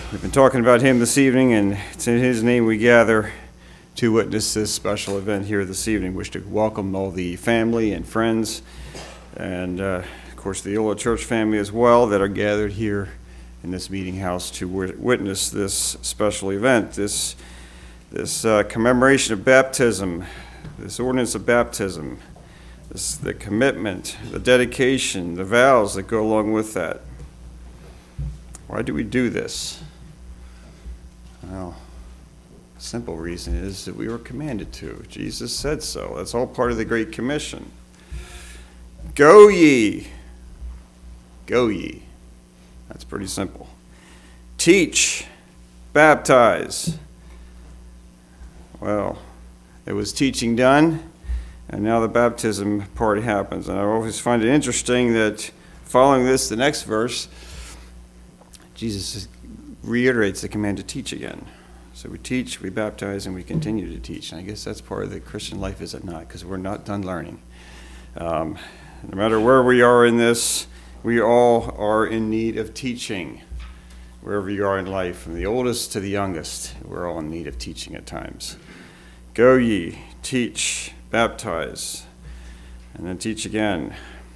We've been talking about him this evening, and it's in his name we gather to witness this special event here this evening. Wish to welcome all the family and friends, and of course the Eola Church family as well that are gathered here in this meeting house to witness this special event, this commemoration of baptism, this ordinance of baptism, the commitment, the dedication, the vows that go along with that. Why do we do this? Well, the simple reason is that we were commanded to. Jesus said so. That's all part of the Great Commission. Go ye. Go ye. That's pretty simple. Teach. Baptize. Well, it was teaching done, and now the baptism part happens. And I always find it interesting that following this, the next verse, Jesus reiterates the command to teach again. So we teach, we baptize, and we continue to teach. And I guess that's part of the Christian life, is it not? Because we're not done learning. No matter where we are in this, we all are in need of teaching. Wherever you are in life, from the oldest to the youngest, we're all in need of teaching at times. Go ye, teach, baptize, and then teach again.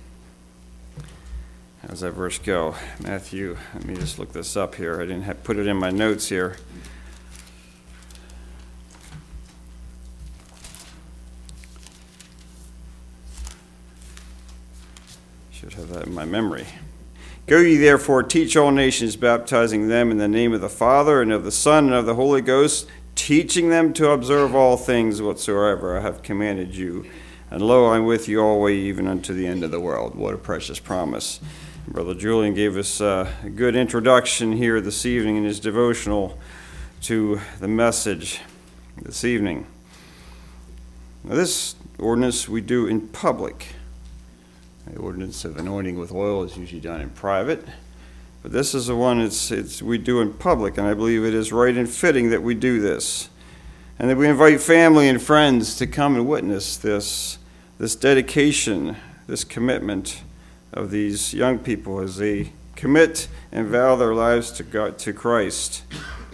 How's that verse go? Matthew, let me just look this up here. I didn't put it in my notes here. Should have that in my memory. Go ye therefore, teach all nations, baptizing them in the name of the Father and of the Son and of the Holy Ghost, teaching them to observe all things whatsoever I have commanded you. And lo, I'm with you always, even unto the end of the world. What a precious promise. Brother Julian gave us a good introduction here this evening in his devotional to the message this evening. Now, this ordinance we do in public. The ordinance of anointing with oil is usually done in private, but this is the one we do in public, and I believe it is right and fitting that we do this, and that we invite family and friends to come and witness this dedication, this commitment of these young people as they commit and vow their lives to God, to Christ.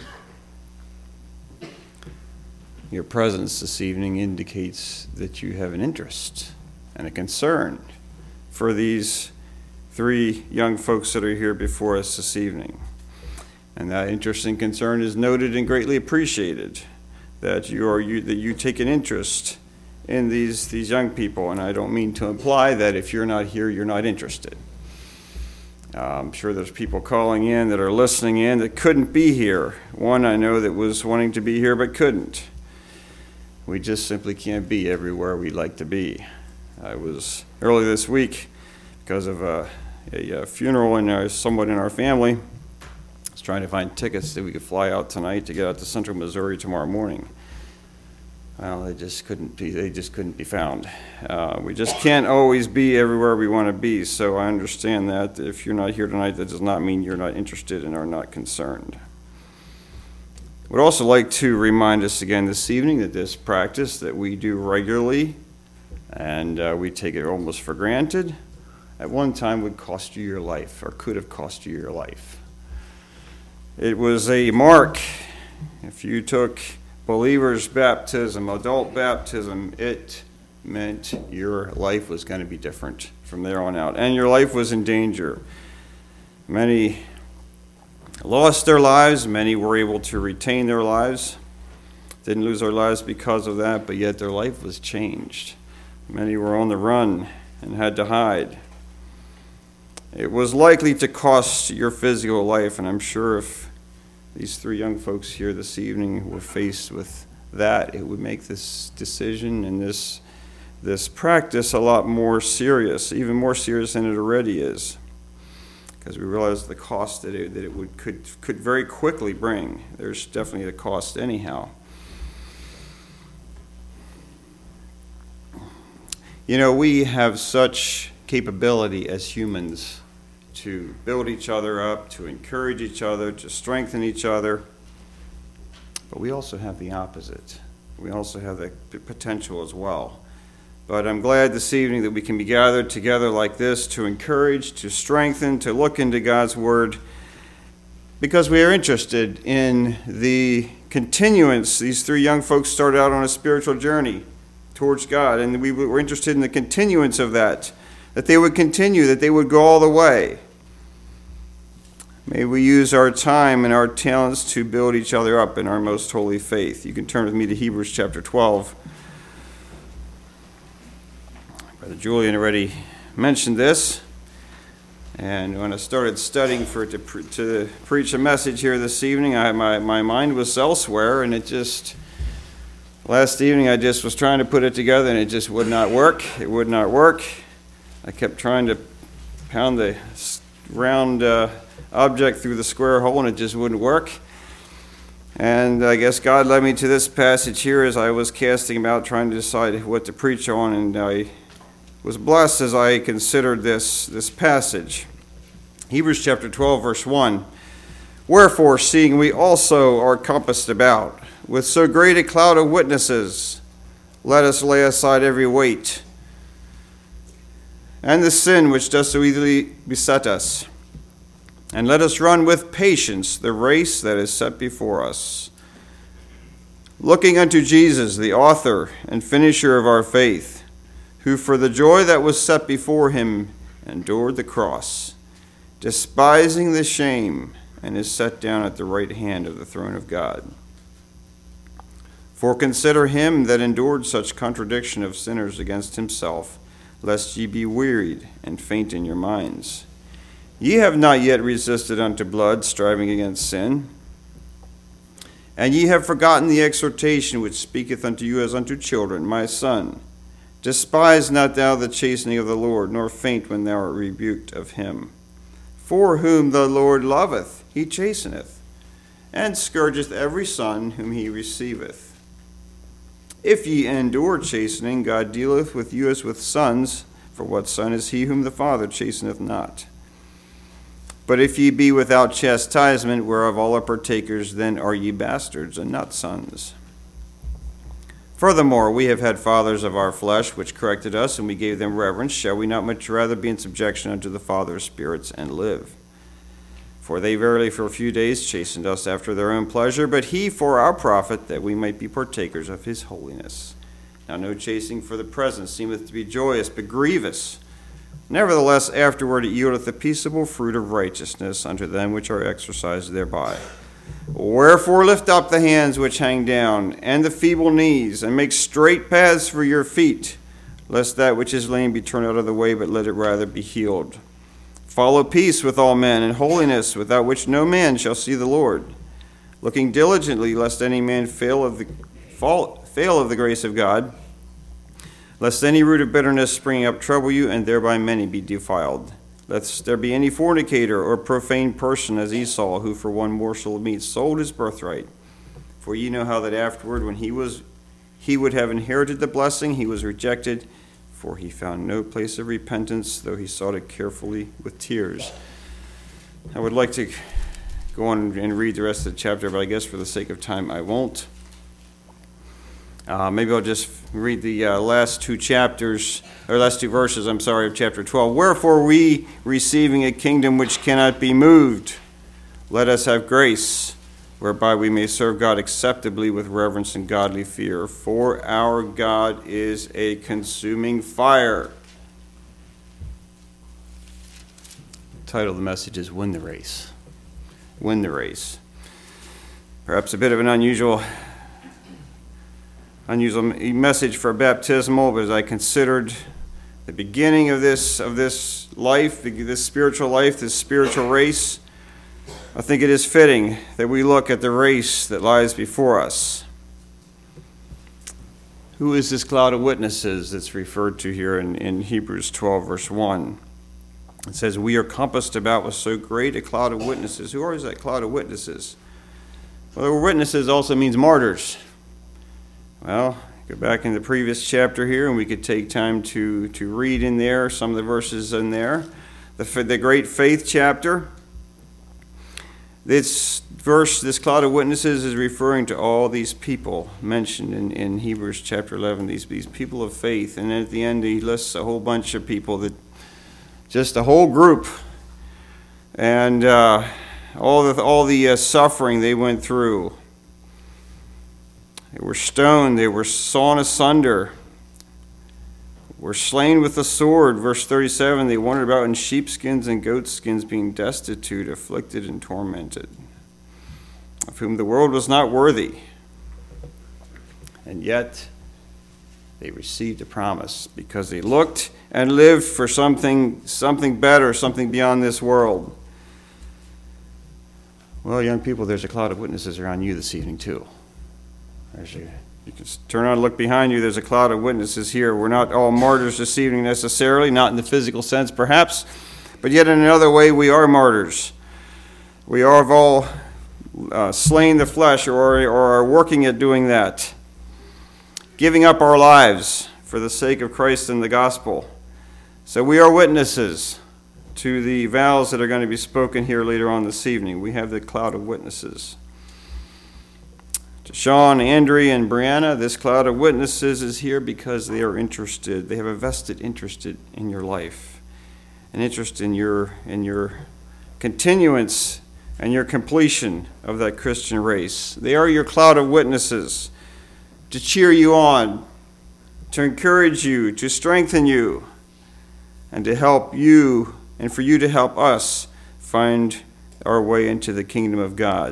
Your presence this evening indicates that you have an interest and a concern for these three young folks that are here before us this evening. And that interest and concern is noted and greatly appreciated, that you take an interest in these young people. And I don't mean to imply that if you're not here, you're not interested. I'm sure there's people calling in that are listening in that couldn't be here. One I know that was wanting to be here but couldn't. We just simply can't be everywhere we'd like to be. I was early this week, because of a funeral in someone in our family. I was trying to find tickets that we could fly out tonight to get out to Central Missouri tomorrow morning. Well, they just couldn't be found. We just can't always be everywhere we want to be, so I understand that. If you're not here tonight, that does not mean you're not interested and are not concerned. I would also like to remind us again this evening that this practice that we do regularly, and we take it almost for granted, at one time would cost you your life, or could have cost you your life. It was a mark. If you took believer's baptism, adult baptism, it meant your life was going to be different from there on out, and your life was in danger. Many lost their lives, many were able to retain their lives, didn't lose their lives because of that, but yet their life was changed. Many were on the run and had to hide. It was likely to cost your physical life, and I'm sure if these three young folks here this evening were faced with that, it would make this decision and this practice a lot more serious, even more serious than it already is, because we realize the cost that it could very quickly bring. There's definitely a cost anyhow. You know, we have such capability as humans to build each other up, to encourage each other, to strengthen each other. But we also have the opposite. We also have the potential as well. But I'm glad this evening that we can be gathered together like this to encourage, to strengthen, to look into God's Word, because we are interested in the continuance. These three young folks started out on a spiritual journey towards God, and we were interested in the continuance of that they would continue, that they would go all the way. May we use our time and our talents to build each other up in our most holy faith. You can turn with me to Hebrews chapter 12. Brother Julian already mentioned this. And when I started studying to preach a message here this evening, my mind was elsewhere, and last evening I just was trying to put it together, and it just would not work. It would not work. I kept trying to pound the round object through the square hole, and it just wouldn't work. And I guess God led me to this passage here as I was casting about, trying to decide what to preach on, and I was blessed as I considered this passage. Hebrews chapter 12, verse 1. Wherefore, seeing we also are compassed about with so great a cloud of witnesses, let us lay aside every weight and the sin which does so easily beset us, and let us run with patience the race that is set before us, looking unto Jesus, the author and finisher of our faith, who for the joy that was set before him endured the cross, despising the shame, and is set down at the right hand of the throne of God. For consider him that endured such contradiction of sinners against himself, lest ye be wearied and faint in your minds. Ye have not yet resisted unto blood, striving against sin. And ye have forgotten the exhortation which speaketh unto you as unto children, my son, despise not thou the chastening of the Lord, nor faint when thou art rebuked of him. For whom the Lord loveth, he chasteneth, and scourgeth every son whom he receiveth. If ye endure chastening, God dealeth with you as with sons, for what son is he whom the Father chasteneth not? But if ye be without chastisement, whereof all are partakers, then are ye bastards, and not sons. Furthermore, we have had fathers of our flesh, which corrected us, and we gave them reverence. Shall we not much rather be in subjection unto the Father of spirits, and live? For they verily for a few days chastened us after their own pleasure, but he for our profit, that we might be partakers of his holiness. Now no chastening for the present seemeth to be joyous, but grievous. Nevertheless, afterward it yieldeth the peaceable fruit of righteousness unto them which are exercised thereby. Wherefore lift up the hands which hang down, and the feeble knees, and make straight paths for your feet, lest that which is lame be turned out of the way, but let it rather be healed. Follow peace with all men, and holiness, without which no man shall see the Lord. Looking diligently, lest any man fail of the grace of God, lest any root of bitterness springing up trouble you, and thereby many be defiled. Lest there be any fornicator or profane person as Esau, who for one morsel of meat sold his birthright. For ye know how that afterward, when he would have inherited the blessing, he was rejected, for he found no place of repentance, though he sought it carefully with tears. I would like to go on and read the rest of the chapter, but I guess for the sake of time I won't. Maybe I'll just read the last two verses, of chapter 12. Wherefore we, receiving a kingdom which cannot be moved, let us have grace, whereby we may serve God acceptably with reverence and godly fear. For our God is a consuming fire. The title of the message is Win the Race. Win the Race. Perhaps a bit of an unusual message for baptismal, but as I considered the beginning of this life, this spiritual life, this spiritual race, I think it is fitting that we look at the race that lies before us. Who is this cloud of witnesses that's referred to here in Hebrews 12, verse 1? It says, we are compassed about with so great a cloud of witnesses. Who is that cloud of witnesses? Well, the word witnesses also means martyrs. Well, go back in the previous chapter here, and we could take time to read in there some of the verses in there. The great faith chapter. This cloud of witnesses is referring to all these people mentioned in Hebrews chapter 11, these people of faith. And then at the end, he lists a whole bunch of people, just a whole group. And all the suffering they went through. They were stoned, they were sawn asunder, were slain with the sword. Verse 37, they wandered about in sheepskins and goatskins, being destitute, afflicted, and tormented, of whom the world was not worthy. And yet they received a promise because they looked and lived for something better, something beyond this world. Well, young people, there's a cloud of witnesses around you this evening too. You can turn on and look behind you. There's a cloud of witnesses here. We're not all martyrs this evening necessarily, not in the physical sense perhaps, but yet in another way we are martyrs. We have all slain the flesh or are working at doing that, giving up our lives for the sake of Christ and the gospel. So we are witnesses to the vows that are going to be spoken here later on this evening. We have the cloud of witnesses. To Sean, Andrea, and Brianna, this cloud of witnesses is here because they are interested. They have a vested interest in your life, an interest in your continuance and your completion of that Christian race. They are your cloud of witnesses to cheer you on, to encourage you, to strengthen you, and to help you, and for you to help us find our way into the kingdom of God.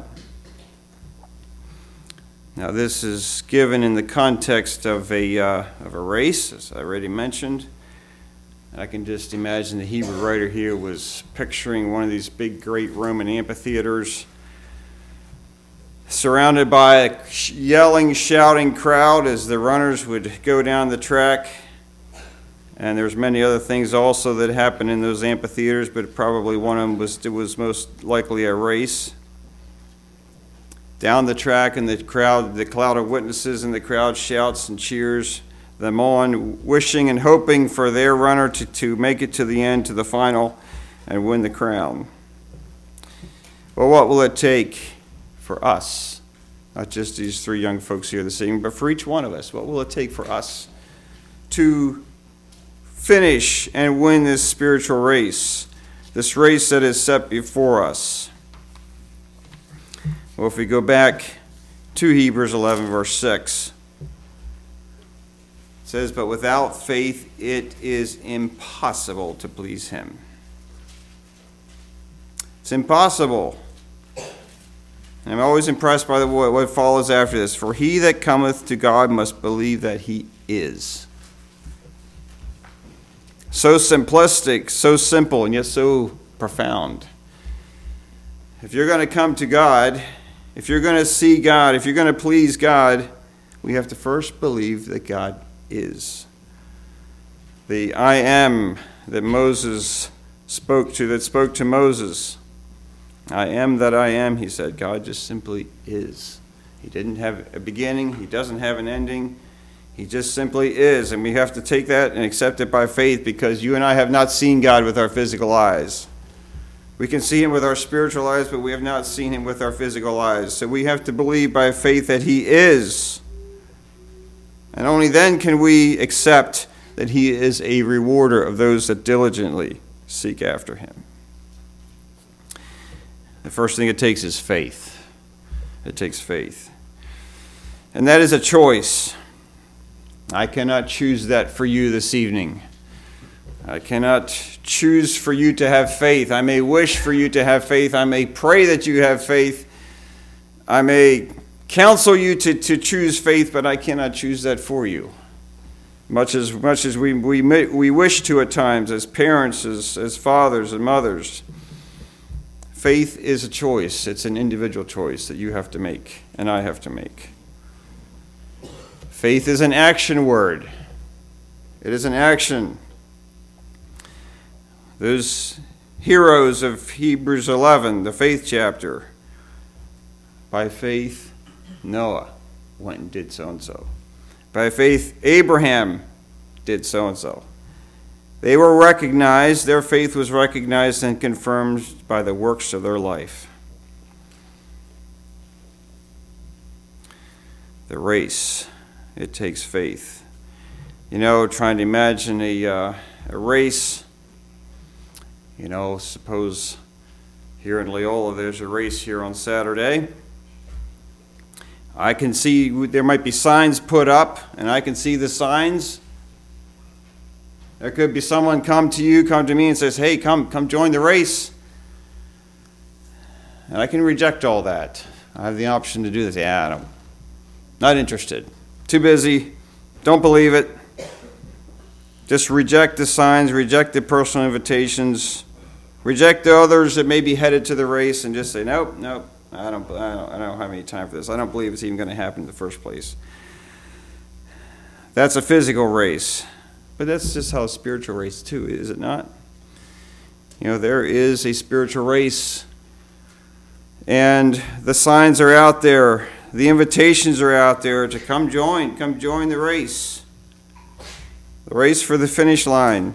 Now, this is given in the context of a race, as I already mentioned. I can just imagine the Hebrew writer here was picturing one of these big, great Roman amphitheaters, surrounded by a yelling, shouting crowd as the runners would go down the track. And there's many other things also that happen in those amphitheaters, but probably one of them was most likely a race. Down the track, and the cloud of witnesses, and the crowd shouts and cheers them on, wishing and hoping for their runner to make it to the end, to the final, and win the crown. Well, what will it take for us, not just these three young folks here this evening, but for each one of us? What will it take for us to finish and win this spiritual race, this race that is set before us? Well, if we go back to Hebrews 11, verse 6, it says, "But without faith it is impossible to please him." It's impossible. And I'm always impressed by what follows after this. "For he that cometh to God must believe that he is." So simplistic, so simple, and yet so profound. If you're going to come to God, if you're going to see God, if you're going to please God, we have to first believe that God is. The I am that Moses spoke to Moses. I am that I am, he said. God just simply is. He didn't have a beginning. He doesn't have an ending. He just simply is. And we have to take that and accept it by faith, because you and I have not seen God with our physical eyes. We can see him with our spiritual eyes, but we have not seen him with our physical eyes. So we have to believe by faith that he is. And only then can we accept that he is a rewarder of those that diligently seek after him. The first thing it takes is faith. It takes faith. And that is a choice. I cannot choose that for you this evening. I cannot choose for you to have faith. I may wish for you to have faith. I may pray that you have faith. I may counsel you to choose faith, but I cannot choose that for you. Much as we wish to at times, as parents, as fathers and mothers. Faith is a choice. It's an individual choice that you have to make and I have to make. Faith is an action word. It is an action. Those heroes of Hebrews 11, the faith chapter, by faith, Noah went and did so-and-so. By faith, Abraham did so-and-so. They were recognized, their faith was recognized and confirmed by the works of their life. The race, it takes faith. You know, trying to imagine a race. You know, suppose here in Loyola, there's a race here on Saturday. I can see there might be signs put up, and I can see the signs. There could be someone come to me and says, hey, come join the race. And I can reject all that. I have the option to do this. Yeah, not interested. Too busy. Don't believe it. Just reject the signs, reject the personal invitations, reject the others that may be headed to the race, and just say, nope, I don't have any time for this. I don't believe it's even going to happen in the first place. That's a physical race. But that's just how a spiritual race too, is it not? There is a spiritual race. And the signs are out there. The invitations are out there to come join the race. The race for the finish line.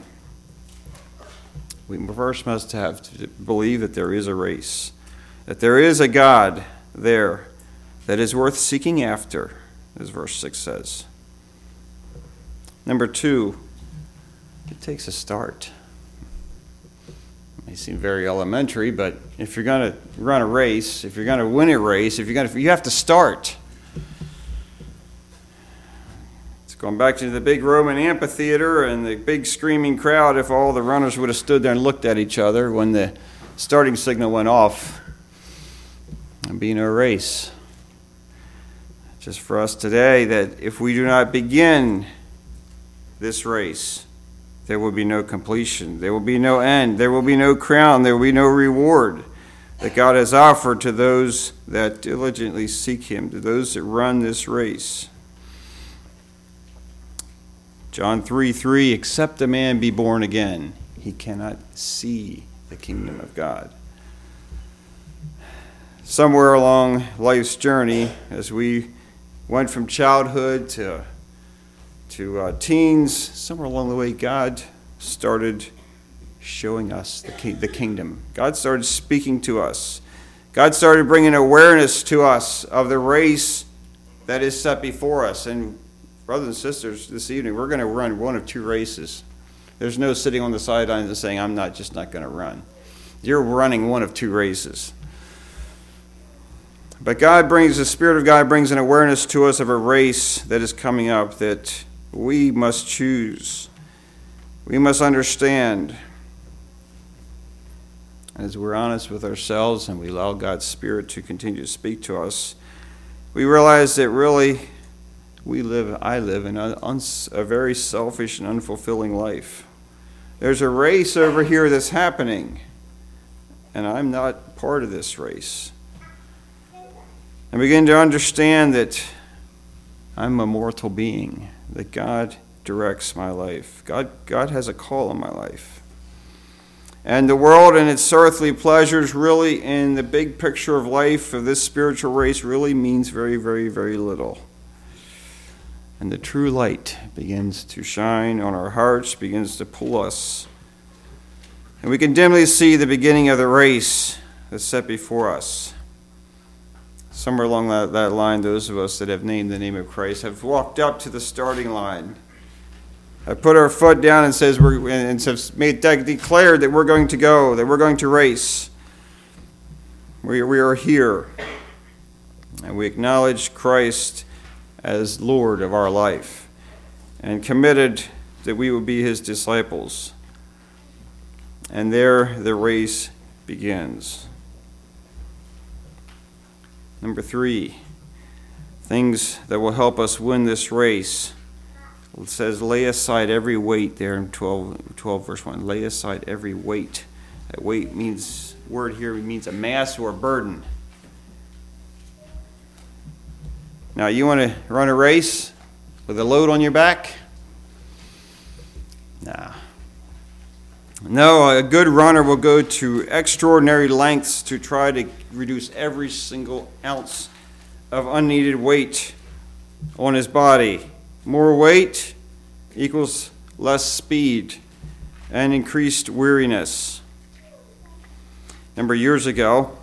We first must have to believe that there is a race. That there is a God there that is worth seeking after, as verse 6 says. Number 2, it takes a start. It may seem very elementary, but if you're going to run a race, if you're going to win a race, you have to start. It's going back to the big Roman amphitheater and the big screaming crowd. If all the runners would have stood there and looked at each other when the starting signal went off, there'd be no race. Just for us today, that if we do not begin this race, there will be no completion. There will be no end. There will be no crown. There will be no reward that God has offered to those that diligently seek Him, to those that run this race. John 3:3, except a man be born again, he cannot see the kingdom of God. Somewhere along life's journey, as we went from childhood to teens, somewhere along the way, God started showing us the kingdom. God started speaking to us. God started bringing awareness to us of the race that is set before us. And brothers and sisters, this evening, we're going to run one of 2 races. There's no sitting on the sidelines and saying, I'm not going to run. You're running one of 2 races. But the Spirit of God brings an awareness to us of a race that is coming up that we must choose. We must understand. As we're honest with ourselves and we allow God's Spirit to continue to speak to us, we realize that really I live in a very selfish and unfulfilling life. There's a race over here that's happening, and I'm not part of this race. And begin to understand that I'm a mortal being, that God directs my life. God has a call on my life. And the world and its earthly pleasures really, in the big picture of life, of this spiritual race, really means very, very, very little. And the true light begins to shine on our hearts, begins to pull us. And we can dimly see the beginning of the race that's set before us. Somewhere along that line, those of us that have named the name of Christ have walked up to the starting line, have put our foot down and have declared that we're going to go, that we're going to race. We are here, and we acknowledge Christ as Lord of our life, and committed that we will be His disciples. And there the race begins. Number 3, things that will help us win this race. It says, lay aside every weight there in 12 verse 1. Lay aside every weight. That weight means a mass or a burden. Now, you want to run a race with a load on your back? Nah. No, a good runner will go to extraordinary lengths to try to reduce every single ounce of unneeded weight on his body. More weight equals less speed and increased weariness. A number of years ago,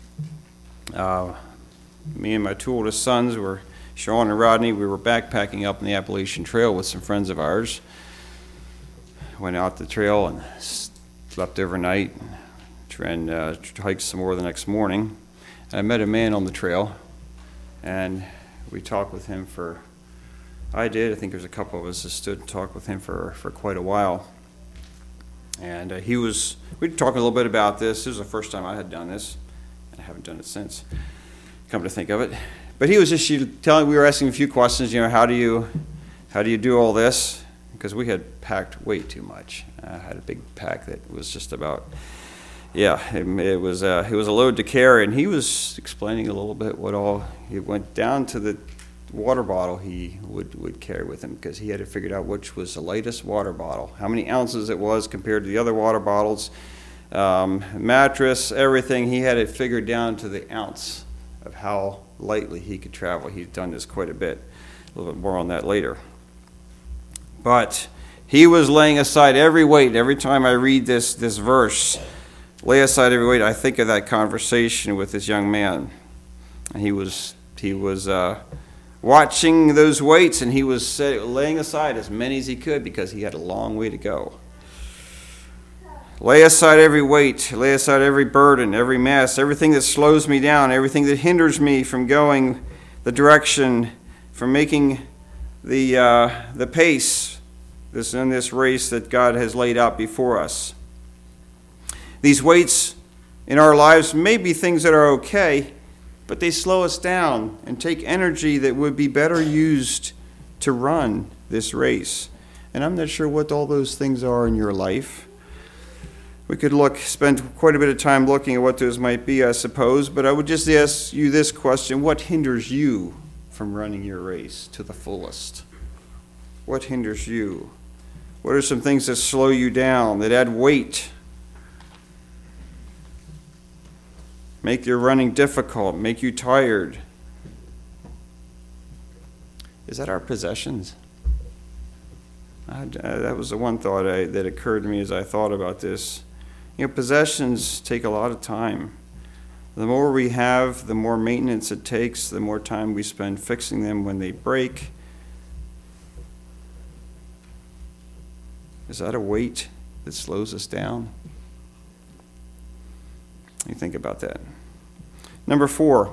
me and my 2 oldest sons Sean and Rodney, we were backpacking up in the Appalachian Trail with some friends of ours. Went out the trail and slept overnight. hiked some more the next morning. And I met a man on the trail, and we talked with him I think there's a couple of us that stood and talked with him for quite a while. And we were talking a little bit about this. This was the first time I had done this, and I haven't done it since, come to think of it. But he was just we were asking a few questions, how do you do all this? Because we had packed way too much. I had a big pack that was just about, it was a load to carry. And he was explaining a little bit he went down to the water bottle he would carry with him, because he had to figure out which was the lightest water bottle, how many ounces it was compared to the other water bottles, mattress, everything. He had it figured down to the ounce of how lightly he could travel. He'd done this quite a bit. A little bit more on that later. But he was laying aside every weight. Every time I read this verse, lay aside every weight, I think of that conversation with this young man. And he was watching those weights, and he was laying aside as many as he could, because he had a long way to go. Lay aside every weight, lay aside every burden, every mass, everything that slows me down, everything that hinders me from going the direction, from making the pace in this race that God has laid out before us. These weights in our lives may be things that are okay, but they slow us down and take energy that would be better used to run this race. And I'm not sure what all those things are in your life. We could spend quite a bit of time looking at what those might be, I suppose, but I would just ask you this question: what hinders you from running your race to the fullest? What hinders you? What are some things that slow you down, that add weight, make your running difficult, make you tired? Is that our possessions? That was the one thought that occurred to me as I thought about this. Possessions take a lot of time. The more we have, the more maintenance it takes, the more time we spend fixing them when they break. Is that a weight that slows us down? You think about that. Number 4,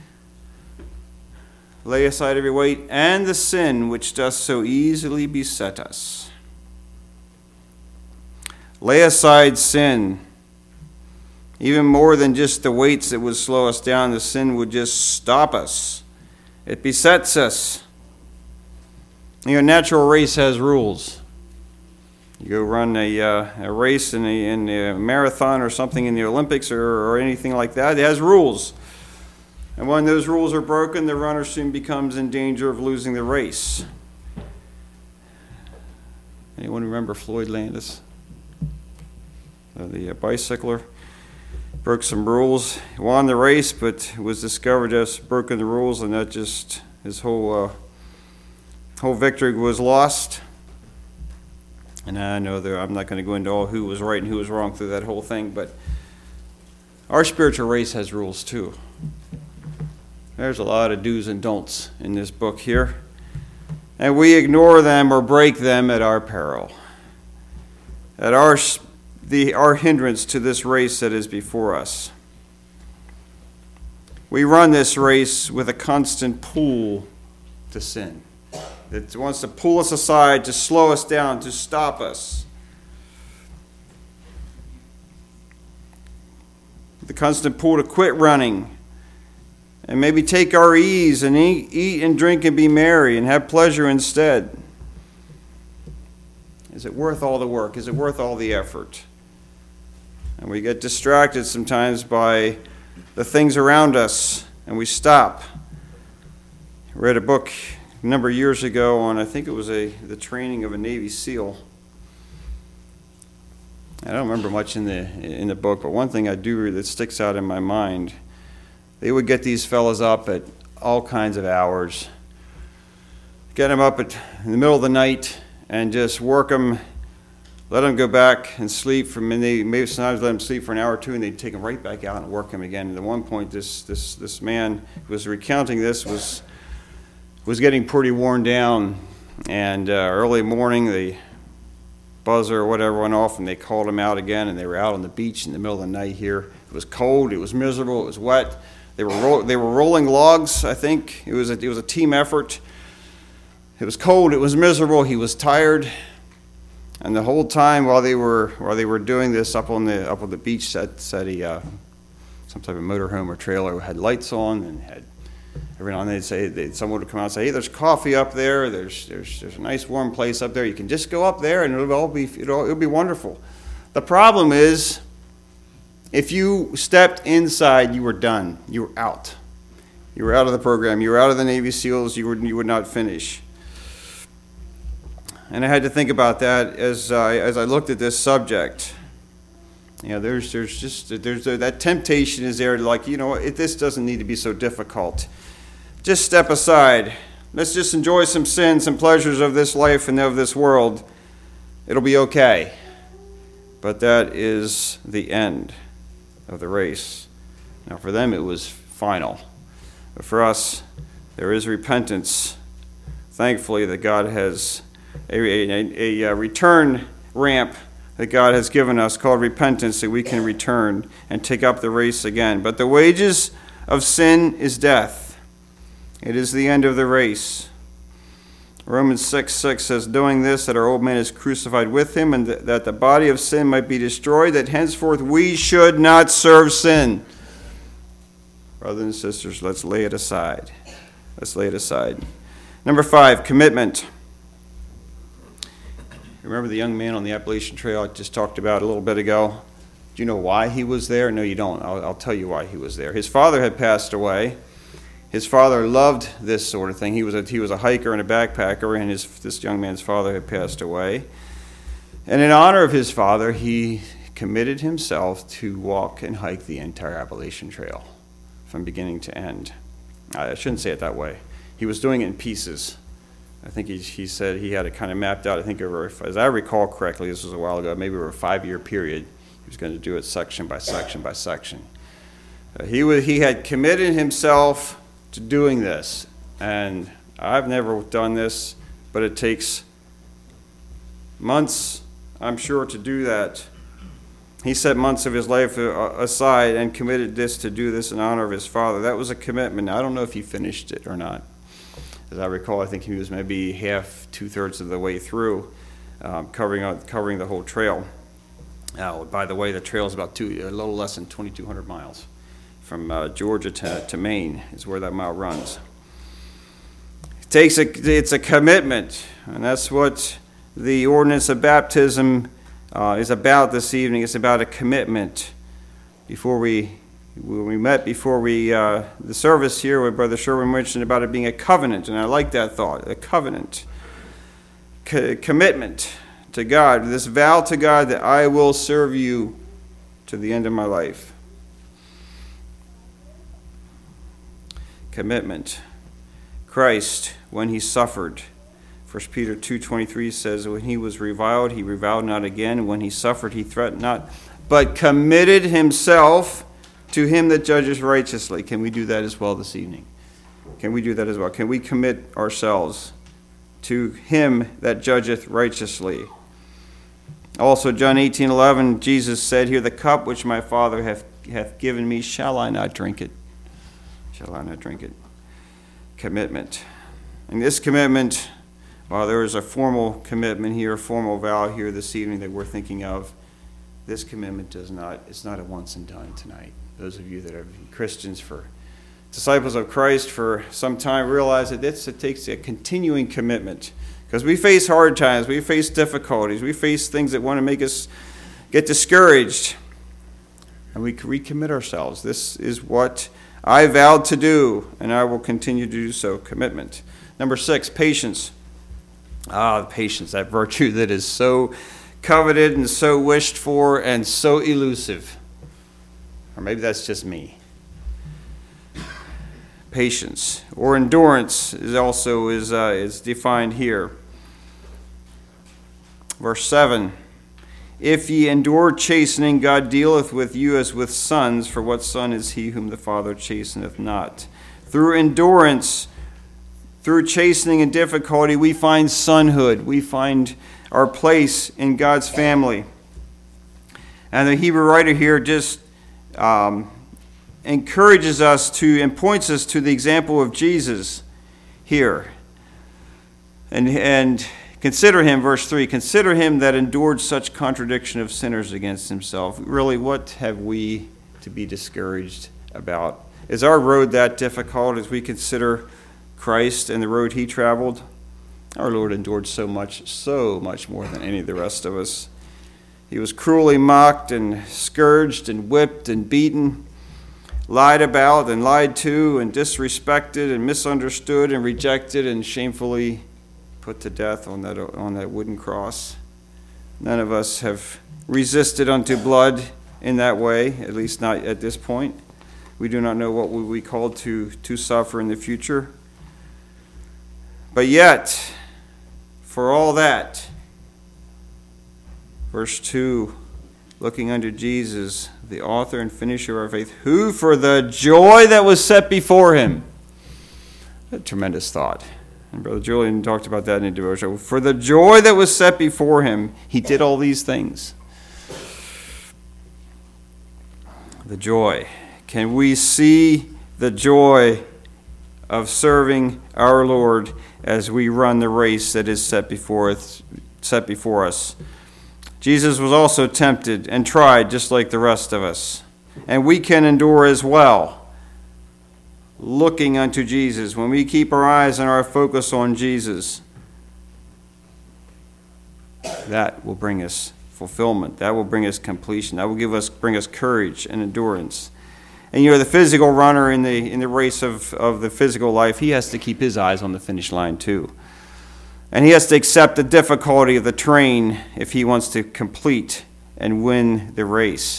lay aside every weight and the sin which doth so easily beset us. Lay aside sin. Even more than just the weights that would slow us down, the sin would just stop us. It besets us. A natural race has rules. You go run a race in a marathon or something in the Olympics or anything like that, it has rules. And when those rules are broken, the runner soon becomes in danger of losing the race. Anyone remember Floyd Landis? The bicycler broke some rules. He won the race, but was discovered to have broken the rules, and that just his whole victory was lost. And I know I'm not going to go into all who was right and who was wrong through that whole thing, but our spiritual race has rules too. There's a lot of do's and don'ts in this book here, and we ignore them or break them at our peril, at our hindrance to this race that is before us. We run this race with a constant pull to sin. It wants to pull us aside, to slow us down, to stop us. The constant pull to quit running and maybe take our ease and eat and drink and be merry and have pleasure instead. Is it worth all the work? Is it worth all the effort? And we get distracted sometimes by the things around us, and we stop. I read a book a number of years ago on, I think it was the training of a Navy SEAL. I don't remember much in the book, but one thing I do read that sticks out in my mind, they would get these fellas up at all kinds of hours, get them up in the middle of the night, and just work them. Let them go back and sleep and they maybe sometimes let them sleep for an hour or two, and they'd take them right back out and work them again. And at one point, this man who was recounting this was getting pretty worn down. And early morning, they buzzer or whatever went off, and they called them out again, and they were out on the beach in the middle of the night here. It was cold, it was miserable, it was wet. They were rolling logs, I think. It was a team effort. It was cold, it was miserable, he was tired. And the whole time while they were doing this up on the beach, said he some type of motorhome or trailer had lights on, and had every now and then someone would come out and say, "Hey, there's coffee up there. There's a nice warm place up there. You can just go up there, and it'll be wonderful." The problem is, if you stepped inside, you were done. You were out. You were out of the program. You were out of the Navy SEALs. You would not finish. And I had to think about that as I looked at this subject. There's that temptation is there, like, this doesn't need to be so difficult. Just step aside. Let's just enjoy some sin, some pleasures of this life and of this world. It'll be okay. But that is the end of the race. Now, for them, it was final. But for us, there is repentance. Thankfully, that God has a return ramp that God has given us called repentance, that we can return and take up the race again. But the wages of sin is death. It is the end of the race. Romans 6:6 says, "Knowing this, that our old man is crucified with him, and that the body of sin might be destroyed, that henceforth we should not serve sin." Brothers and sisters, let's lay it aside. Let's lay it aside. Number 5, commitment. Remember the young man on the Appalachian Trail I just talked about a little bit ago? Do you know why he was there? No, you don't. I'll tell you why he was there. His father had passed away. His father loved this sort of thing. He was a hiker and a backpacker, and this young man's father had passed away. And in honor of his father, he committed himself to walk and hike the entire Appalachian Trail from beginning to end. I shouldn't say it that way. He was doing it in pieces. I think he said he had it kind of mapped out. I think as I recall correctly, this was a while ago, maybe over a 5-year period, he was going to do it section by section by section. He had committed himself to doing this, and I've never done this, but it takes months, I'm sure, to do that. He set months of his life aside and committed to do this in honor of his father. That was a commitment. Now, I don't know if he finished it or not. As I recall, I think he was maybe half, 2/3 of the way through, covering the whole trail. By the way, the trail is about a little less than 2,200 miles. From Georgia to Maine is where that mile runs. It's a commitment, and that's what the ordinance of baptism is about this evening. It's about a commitment. When we met before the service here, where Brother Sherwin mentioned about it being a covenant, and I like that thought, a covenant. Commitment to God, this vow to God that I will serve you to the end of my life. Commitment. Christ, when he suffered, 1 Peter 2:23 says, when he was reviled, he reviled not again. When he suffered, he threatened not, but committed himself to him that judges righteously. Can we do that as well this evening? Can we do that as well? Can we commit ourselves to him that judgeth righteously? Also, John 18:11, Jesus said here, the cup which my Father hath given me, shall I not drink it? Shall I not drink it? Commitment. And this commitment, while there is a formal commitment here, a formal vow here this evening that we're thinking of, this commitment it's not a once and done tonight. Those of you that are Christians, for disciples of Christ for some time, realize that it takes a continuing commitment. Because we face hard times, we face difficulties, we face things that want to make us get discouraged. And we recommit ourselves. This is what I vowed to do, and I will continue to do so. Commitment. Number 6, patience. Patience, that virtue that is so coveted and so wished for and so elusive. Or maybe that's just me. Patience or endurance is defined here. Verse 7. If ye endure chastening, God dealeth with you as with sons, for what son is he whom the Father chasteneth not? Through endurance, through chastening and difficulty, we find sonhood. We find our place in God's family. And the Hebrew writer here just encourages us to and points us to the example of Jesus here. And consider him, verse 3, consider him that endured such contradiction of sinners against himself. Really, what have we to be discouraged about? Is our road that difficult as we consider Christ and the road he traveled? Our Lord endured so much more than any of the rest of us. He was cruelly mocked and scourged and whipped and beaten, lied about and lied to and disrespected and misunderstood and rejected and shamefully put to death on that wooden cross. None of us have resisted unto blood in that way, at least not at this point. We do not know what we will be called to suffer in the future. But yet, for all that, verse 2, looking unto Jesus, the author and finisher of our faith, who for the joy that was set before him. A tremendous thought. And Brother Julian talked about that in the devotion. For the joy that was set before him, he did all these things. The joy. Can we see the joy of serving our Lord as we run the race that is set before us? Jesus was also tempted and tried just like the rest of us. And we can endure as well, looking unto Jesus. When we keep our eyes and our focus on Jesus, that will bring us fulfillment. That will bring us completion. That will bring us courage and endurance. And the physical runner in the race of the physical life, he has to keep his eyes on the finish line too. And he has to accept the difficulty of the terrain if he wants to complete and win the race.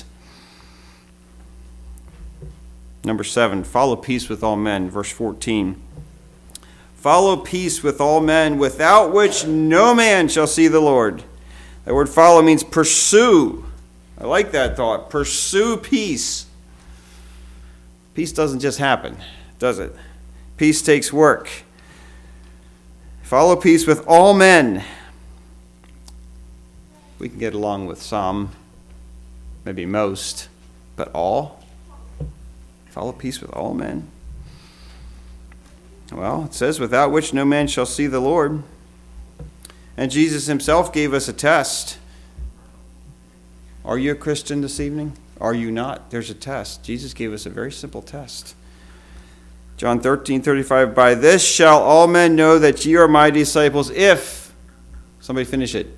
Number 7, follow peace with all men. Verse 14. Follow peace with all men, without which no man shall see the Lord. That word follow means pursue. I like that thought. Pursue peace. Peace doesn't just happen, does it? Peace takes work. Follow peace with all men. We can get along with some, maybe most, but all? Follow peace with all men. Well, it says, without which no man shall see the Lord. And Jesus himself gave us a test. Are you a Christian this evening? Are you not? There's a test. Jesus gave us a very simple test. John 13:35, by this shall all men know that ye are my disciples if, somebody finish it.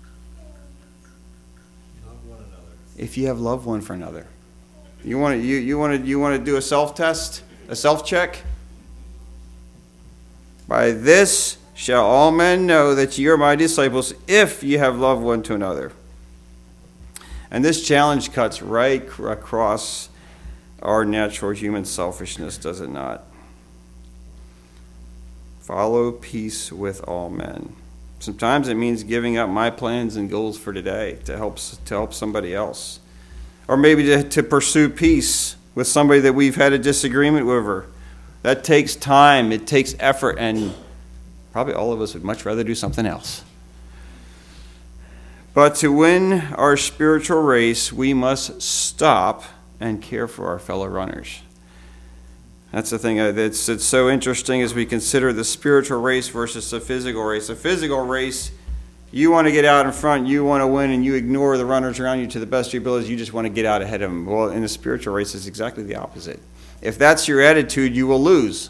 Love one another. If you have love one for another. You want to do a self-test, a self-check? By this shall all men know that ye are my disciples if ye have love one to another. And this challenge cuts right across our natural human selfishness, does it not? Follow peace with all men. Sometimes it means giving up my plans and goals for today to help somebody else. Or maybe to pursue peace with somebody that we've had a disagreement with. That takes time, it takes effort, and probably all of us would much rather do something else. But to win our spiritual race, we must stop and care for our fellow runners. That's the thing it's so interesting as we consider the spiritual race versus the physical race. The physical race, you want to get out in front, you want to win, and you ignore the runners around you to the best of your abilities. You just want to get out ahead of them. Well, in the spiritual race, it's exactly the opposite. If that's your attitude, you will lose.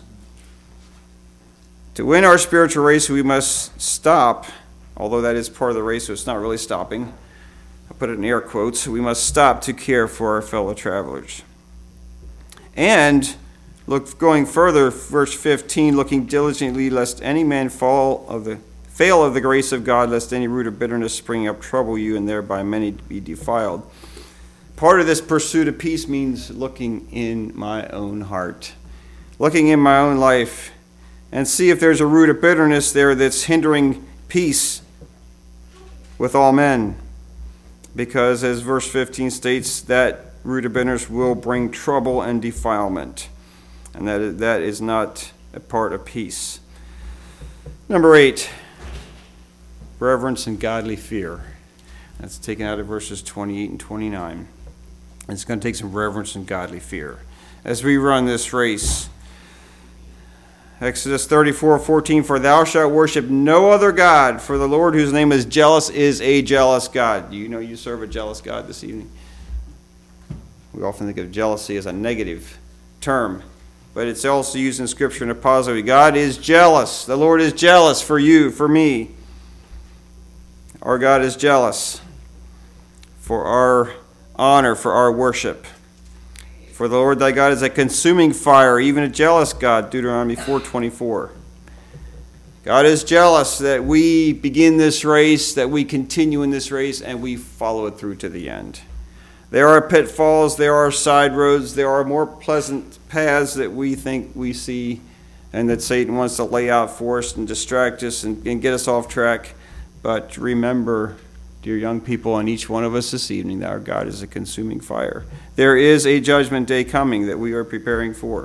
To win our spiritual race, we must stop. Although that is part of the race, so it's not really stopping. I'll put it in air quotes. We must stop to care for our fellow travelers. And going further, verse 15, looking diligently lest any man fail of the grace of God, lest any root of bitterness spring up trouble you, and thereby many be defiled. Part of this pursuit of peace means looking in my own heart, looking in my own life, and see if there's a root of bitterness there that's hindering peace with all men, because as verse 15 states, that root of bitterness will bring trouble and defilement, and that is not a part of peace. Number 8, reverence and godly fear. That's taken out of verses 28 and 29. And it's going to take some reverence and godly fear as we run this race. Exodus 34:14, for thou shalt worship no other God, for the Lord whose name is jealous is a jealous God. Do you know you serve a jealous God this evening? We often think of jealousy as a negative term, but it's also used in Scripture in a positive way. God is jealous. The Lord is jealous for you, for me. Our God is jealous for our honor, for our worship. For the Lord thy God is a consuming fire, even a jealous God, Deuteronomy 4:24. God is jealous that we begin this race, that we continue in this race, and we follow it through to the end. There are pitfalls, there are side roads, there are more pleasant paths that we think we see and that Satan wants to lay out for us and distract us and get us off track. But remember, dear young people, and each one of us this evening, that our God is a consuming fire. There is a judgment day coming that we are preparing for.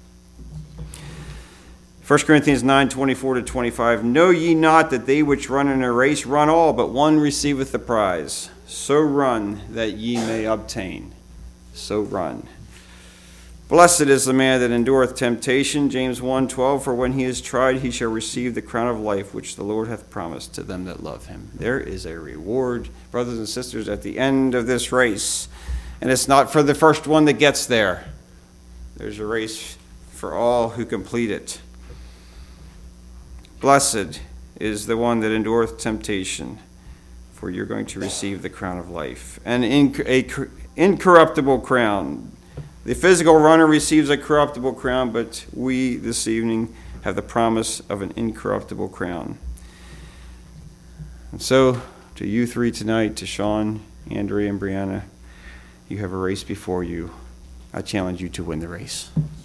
1 Corinthians 9:24-25, know ye not that they which run in a race run all, but one receiveth the prize? So run that ye may obtain. So run. Blessed is the man that endureth temptation, James 1:12, for when he is tried he shall receive the crown of life which the Lord hath promised to them that love him. There is a reward, brothers and sisters, at the end of this race. And it's not for the first one that gets there. There's a race for all who complete it. Blessed is the one that endureth temptation, for you're going to receive the crown of life. An incorruptible crown. The physical runner receives a corruptible crown, but we this evening have the promise of an incorruptible crown. And so, to you three tonight, to Sean, Andrea, and Brianna, you have a race before you. I challenge you to win the race.